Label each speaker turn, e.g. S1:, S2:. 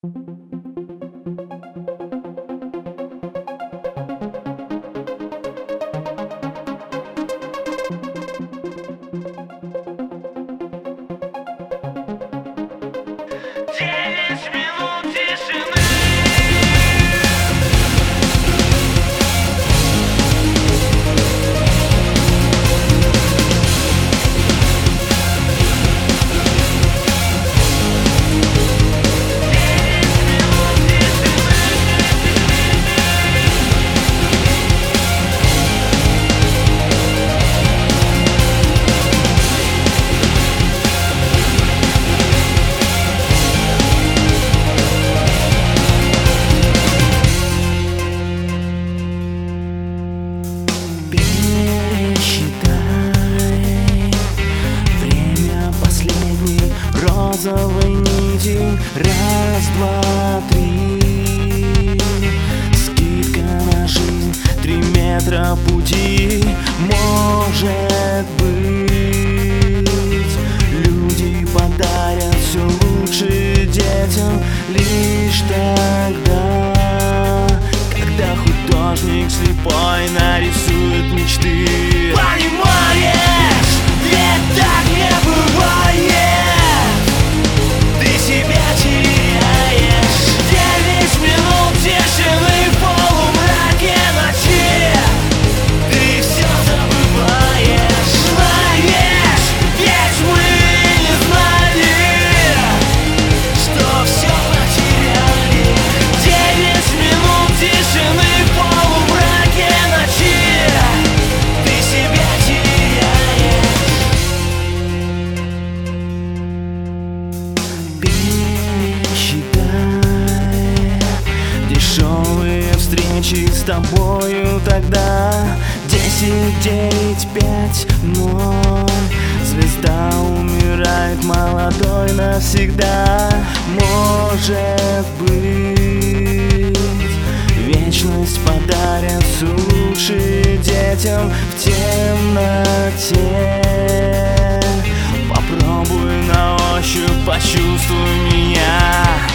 S1: Розовой нити. Раз, два, три. Скидка на жизнь, 3 метра пути. Может быть, люди подарят все лучше детям лишь тогда, когда художник слепой нарисует мечты. Понимаешь, ведь так не бывает. Дешевые встречи с тобою тогда. 10, 9, 5, 0. Звезда умирает молодой навсегда. Может быть, вечность подарят все лучше детям в темноте. Попробуй на ощупь, почувствуй меня.